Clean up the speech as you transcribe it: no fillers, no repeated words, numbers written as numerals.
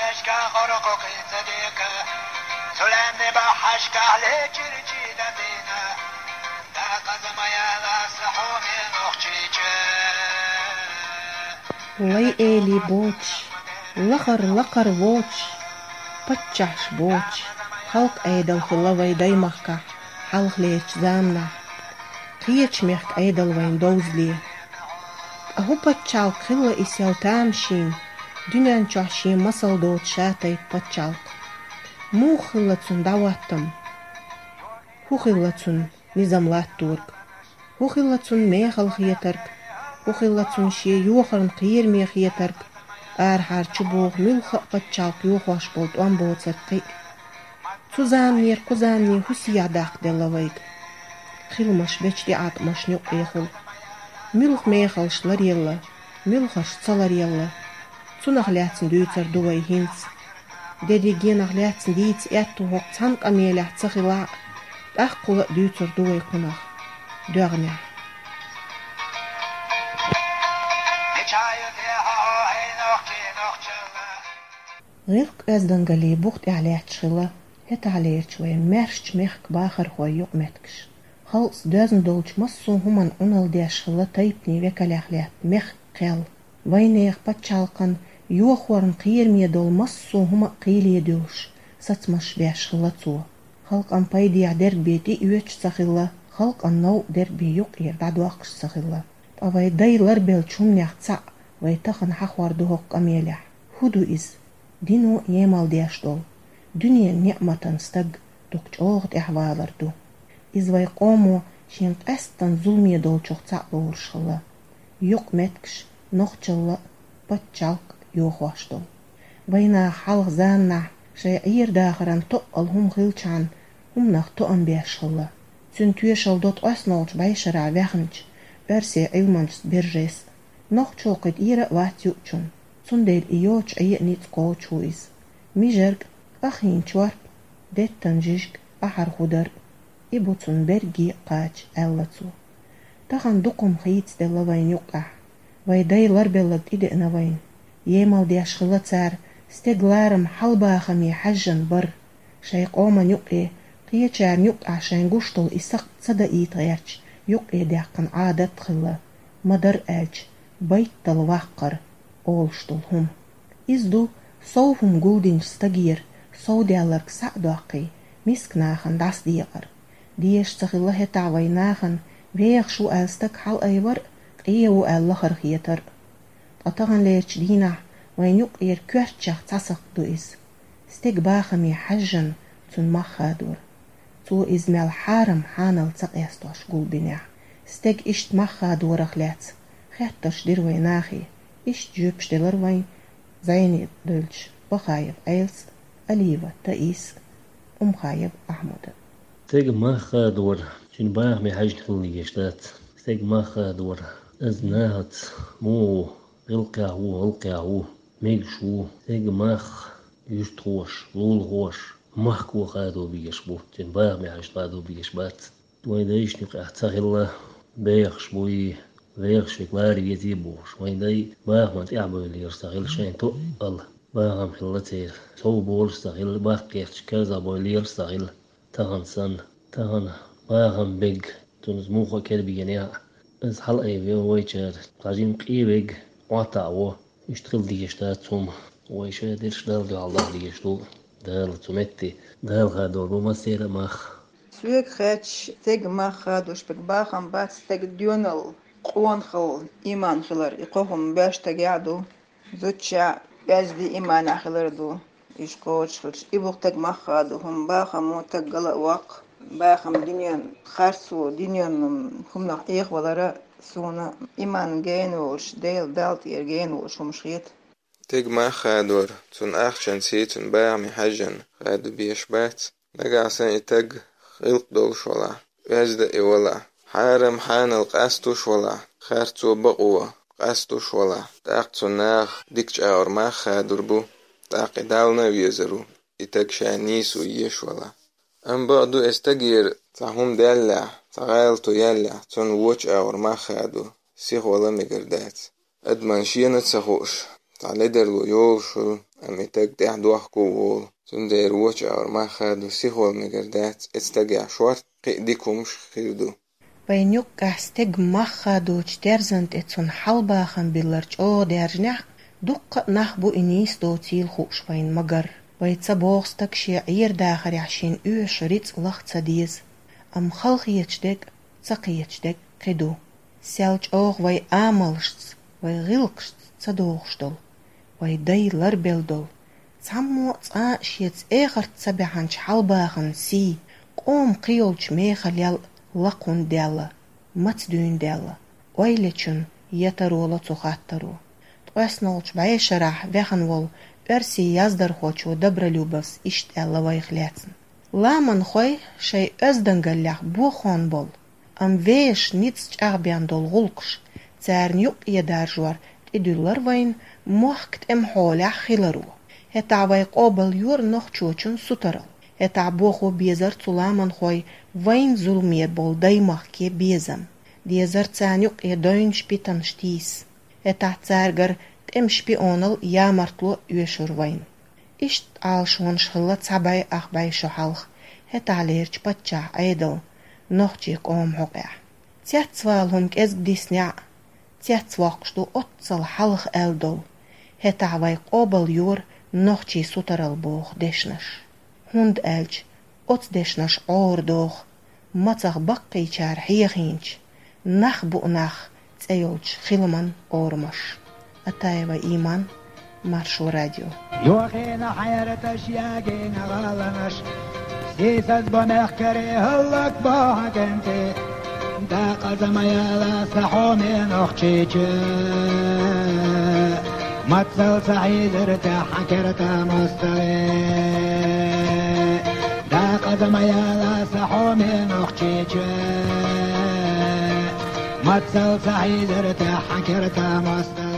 بحشك غرقك صديق سلام بحشك على جرجي دبينا تاقز ما يغسحو من أختيك لي إلي بوتش لقر ووتش بتشعش بوتش خلق أيدل خلوي دايمخك حلق ليش زامنا قيتش ميخك أيدل وين دوزلي أهو بتشعل خلا إسيو تامشين دنيان چاشين مسل دوت شاتي بتشعل مو خلتون دعواتم هو خلتون نظام لاتورك هو خلتون ميخل خيترك هو خلتون شي يوخرن قير ميخيترك حار چبوغ ملخ بتشعل يوخوش بولت وان بوتسر قي تزامنير قزامني هسيا داق دلويك خلمش بيچدي عاد مش نيق يخل ملخ ميخلش لريلا ملخش صلريلا تونغ لاتن دوتر دوي هينس ديدي جينغ لاتن ديت اتو هوك تانك اميلا تخلا اخقل دوتر دوي قنغ دوغنيا غيرك ازدنغلي بوخت عليت شلا هت عليت شوي مرش مخك باخر خوي يق متكش خلص دازن دولش مصو همان اونال ديش خلا تايبني وكالاخلات مخ قل وينيخ بتشالقن يوخورن قير ميدول مصو هما قيل يدوش ستمش بيش خلطو خلق ان بايدي عدر بيتي يوش سخلا خلق ان نو در بيوق يرداد واقش سخلا اوي داي لربيل چومنيخ تسع ويتخن حخوار دوهق اميلح هدو إز دينو يمال ديش دول دنيا نعمة استق دوكش اوغت احوالر دو إز وي قومو شين قستن ظلمي دول چوخ تسع بورش خلا يوق متكش نوخچلا بتشالق يوخواشدو وينا حلق زاننا شيئير داخران تقل هم خلچان هم نخ تقن بيشخلا سن تويشل دوت أسنولش بايشرع ويخنج برسي علمانش برجيس نوخ چوقت إيرا واتيوچون سن ديل إيوچ أي نيت قوچو إز ميجرق أخين چوارب ديتن جيشق أحر خدر إبوتون برگي قاچ ألتو تخن دقم خيتس دلوين يقع ويداي لربلد إدئنا وين يمال ديش خلطار استقلارم حلباخمي حجن بر شايق اومن يقي قيچار يقع شاين قشتل إساق صدقي طيرش يقي ديقن عادت خلا مدر أج بيتل واقر أولشتل هم إزدو صوفهم قودين استغير صوديالرك سعداقي مسكناخن داس ديقر ديش تخلا هتعويناخن ويغ شو ألستك حل أيور قيو ألخر خيتر أطغن ليش دينا وين يقير كورتشاق تسق دو إز استيق باخمي حجن تون مخادور تو إز مال حارم حانل تقيستوش قول بنيع استيق إشت مخادور أخلات خيطش دير ويناخي إشت جوبش دلر وين زيني دلش بخايب أيلس أليوة تأيس خايب أحمد استيق مخادور شين باخمي حجن خلي يشتات استيق مخادور أزناهت مو غلقاهو ميغشو تيج ماخ يشتروش لول غوش ماخ قادو بيشبو تن باغ مي عش قادو بيشبات وين دايش نق احتغل بيخش بوي بيخش كلاري يتيبوش وين داي باغ ما تعبو اللي يستغل شين تو الله باغ ام خلتير تو بول استغل باغ كيرش كذا بو اللي يستغل تغن سن تغن باغ ام بيج تنز موخو كربي جنيا از حل اي ويچر قاجين قيبيج واتاو يشتغل ديشتاتهم ويشادرش دال الله ديشتو دال تومتي دال غادو بومسير ماخ سويك خاتش تيج ما خادوش بك باخم بات تيج ديونل قوان خل إيمان خلر يقوهم باش تجعدو زوجة باش دي إيمان خلر دو يشكوش خلش إبوق تيج ما خادو هم باخم تجلا واق باخم دنيا خرسو دنيا هم نحيخ ولا سونا إيمان جينوش ديل دالتير جينوش ومشيت تيج ما خادور تون أخشن سيتون باعمي حجن خادو بيشبات نقع سن تيج خلق دولش ولا ويزد ولا حارم حان القاستوش ولا خارتو بقوة قاستوش ولا تاقتو ناخ ديكش اور ما خادور بو تاقي دالنا ويزرو يتك شانيسو يش ولا ام بعدو استغير تاهم دالع تغالتو يالع تون ووش اور ما خادو سيخ ولا مقردات ادمان شينت سخوش تعلي درلو يوشو أمي تك دي عدوح كوول تندير ووش أور ما خادو سيخول مقردات استقع شوارت قيديكو مش خيردو بينيوك استق مخادو ترزنت اتسون حلباخن بلرج او درجنح دق نحبو انيس دو تيل خوش بين مقر ويتصبوغستك شعير داخر عشين اوش ريتس لخت سديز ام خلق يتشدق تسق يتشدق قدو سيلج اوغ وي آملشت وي غلقشت تدوغشتل وي داي لربلدل تسمو تساشيت اخر تسبحانش حلباخن سي قوم قيولش ميخل لقون دالا متدون دالا ويلچن يترولا تخاترو توسنولش بايشرح وخنول ارسي يزدر خوچو دبرلوبس اشت الا ويخلاتن لامن خوي شي ازدنگلح بوخون بول ام ويش نيتس اغبيان دول غلقش تارن يوق يدارجوار تدولر وين موحكت ام حولح خيلرو هتا وي قوبل يور نوخ چوچن سوترل هتا بوخو بيزر تلامن خوي وين ظلمية بول دايمخ كي بيزم ديزر تانيق يدوين شبيتن شتيس هتا تارجر تم شبيونل يا مرتلو يشور وين اشت عالشون شخلة تسابي اخباي شحالخ هتا عليرش باتشا ايدل نوخجي قوم حقيا تياتسوالهم كيز ديسنع تياتسواقشتو اتسل حالخ الدل هتا واي قوبل يور نوخجي سوترال بوخ دشنش هند الج اتدشنش عور دوخ متغ بقي چار حيخينش نخ بؤنخ تأيولج خلمن أورمش أتايوا إيمان مارشو راديو يوخينا حيرة شياقين غالنش سيسد بمخكري هلك باها كنتي دا قزم يالا سحومي نخشيش متصل سعيد ارتاح حكرتا مستوي دا قزم يالا سحومي نخشيش متصل سعيد ارتاح حكرتا مستوي